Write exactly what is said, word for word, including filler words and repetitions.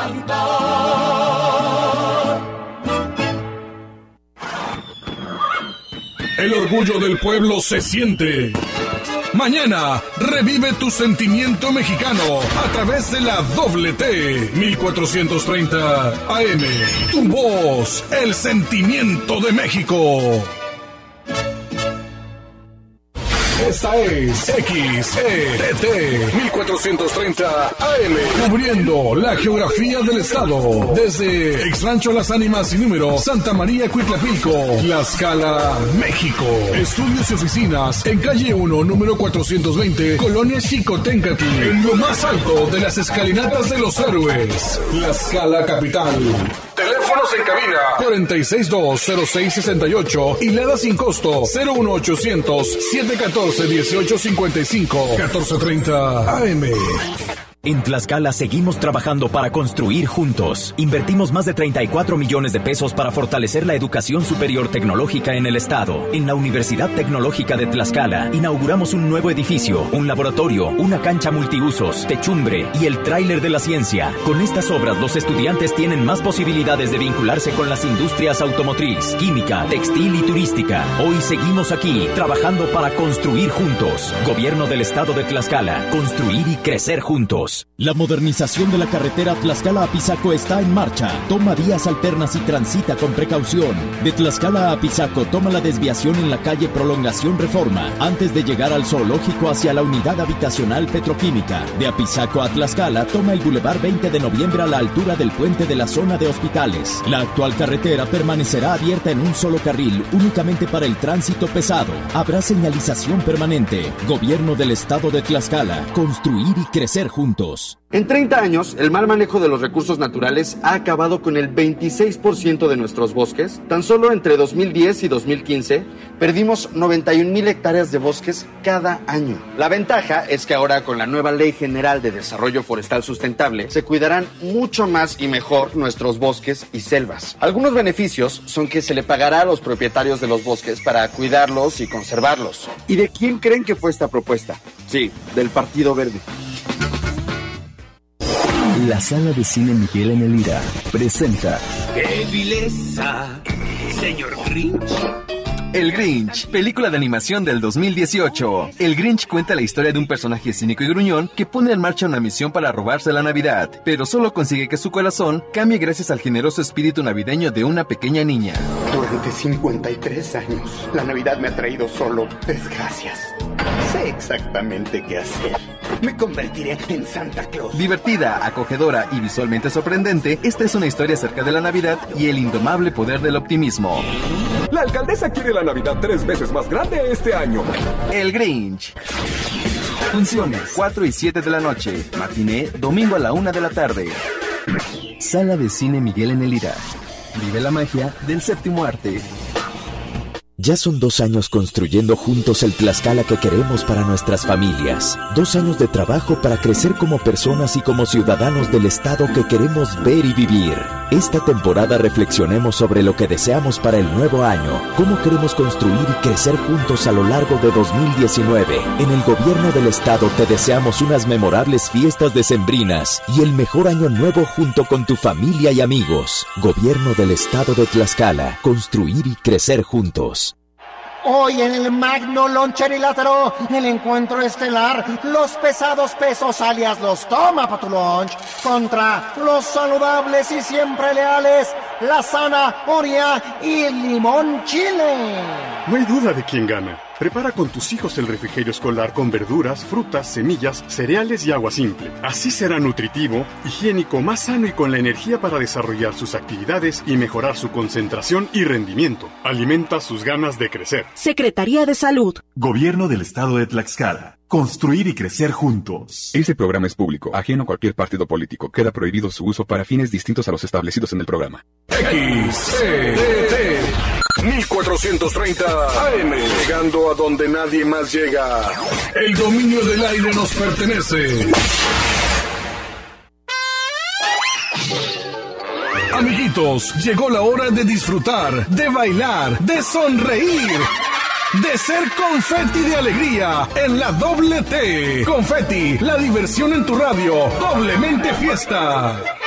cantar. El orgullo del pueblo se siente. Mañana, revive tu sentimiento mexicano a través de la doble T mil cuatrocientos treinta A M. Tu voz, el sentimiento de México. Esta es X E T T mil cuatrocientos treinta A M, cubriendo la geografía del estado, desde Ex Rancho Las Ánimas sin número, Santa María Cuitlapilco, Tlaxcala, México. Estudios y oficinas en calle uno, número cuatrocientos veinte, Colonia Xicoténcatl, en lo más alto de las escalinatas de los héroes, Tlaxcala capital. Teléfonos en cabina cuarenta y seis dos cero seis sesenta y ocho y Lada sin costo cero uno ochocientos siete catorce dieciocho cincuenta y cinco catorce treinta A M. En Tlaxcala seguimos trabajando para construir juntos. Invertimos más de treinta y cuatro millones de pesos para fortalecer la educación superior tecnológica en el estado. En la Universidad Tecnológica de Tlaxcala inauguramos un nuevo edificio, un laboratorio, una cancha multiusos, techumbre y el tráiler de la ciencia. Con estas obras los estudiantes tienen más posibilidades de vincularse con las industrias automotriz, química, textil y turística. Hoy seguimos aquí trabajando para construir juntos. Gobierno del estado de Tlaxcala, construir y crecer juntos. La modernización de la carretera Tlaxcala-Apizaco está en marcha. Toma vías alternas y transita con precaución. De Tlaxcala a Apizaco, toma la desviación en la calle Prolongación Reforma, antes de llegar al zoológico hacia la unidad habitacional petroquímica. De Apizaco a Tlaxcala, toma el Boulevard veinte de noviembre a la altura del puente de la zona de hospitales. La actual carretera permanecerá abierta en un solo carril, únicamente para el tránsito pesado. Habrá señalización permanente. Gobierno del estado de Tlaxcala, construir y crecer juntos. En treinta años, el mal manejo de los recursos naturales ha acabado con el veintiséis por ciento de nuestros bosques. Tan solo entre dos mil diez y dos mil quince, perdimos noventa y un mil hectáreas de bosques cada año. La ventaja es que ahora, con la nueva Ley General de Desarrollo Forestal Sustentable, se cuidarán mucho más y mejor nuestros bosques y selvas. Algunos beneficios son que se le pagará a los propietarios de los bosques para cuidarlos y conservarlos. ¿Y de quién creen que fue esta propuesta? Sí, del Partido Verde. La Sala de Cine Miguel en el Ira presenta ¡Qué vileza, señor Grinch! El Grinch, película de animación del dos mil dieciocho. El Grinch cuenta la historia de un personaje cínico y gruñón que pone en marcha una misión para robarse la Navidad, pero solo consigue que su corazón cambie gracias al generoso espíritu navideño de una pequeña niña. Durante cincuenta y tres años, la Navidad me ha traído solo desgracias. Sé exactamente qué hacer. Me convertiré en Santa Claus. Divertida, acogedora y visualmente sorprendente, esta es una historia acerca de la Navidad y el indomable poder del optimismo. La alcaldesa quiere la Navidad tres veces más grande este año. El Grinch. Funciones cuatro y siete de la noche. Matiné domingo a la una de la tarde. Sala de Cine Miguel en el Ira. Vive la magia del séptimo arte. Ya son dos años construyendo juntos el Tlaxcala que queremos para nuestras familias. Dos años de trabajo para crecer como personas y como ciudadanos del estado que queremos ver y vivir. Esta temporada reflexionemos sobre lo que deseamos para el nuevo año, cómo queremos construir y crecer juntos a lo largo de dos mil diecinueve. En el gobierno del estado te deseamos unas memorables fiestas decembrinas y el mejor año nuevo junto con tu familia y amigos. Gobierno del estado de Tlaxcala, construir y crecer juntos. Hoy en el Magno Loncherilátero, el encuentro estelar, los pesados pesos alias los toma pa' tu lunch, contra los saludables y siempre leales, la zanahoria y el limón chile. No hay duda de quién gana. Prepara con tus hijos el refrigerio escolar con verduras, frutas, semillas, cereales y agua simple. Así será nutritivo, higiénico, más sano y con la energía para desarrollar sus actividades y mejorar su concentración y rendimiento. Alimenta sus ganas de crecer. Secretaría de Salud. Gobierno del Estado de Tlaxcala. Construir y crecer juntos. Este programa es público, ajeno a cualquier partido político. Queda prohibido su uso para fines distintos a los establecidos en el programa. X E T T mil cuatrocientos treinta A M, llegando a donde nadie más llega. El dominio del aire nos pertenece. Amiguitos, llegó la hora de disfrutar, de bailar, de sonreír, de ser confeti de alegría en la doble T. Confeti, la diversión en tu radio, doblemente fiesta.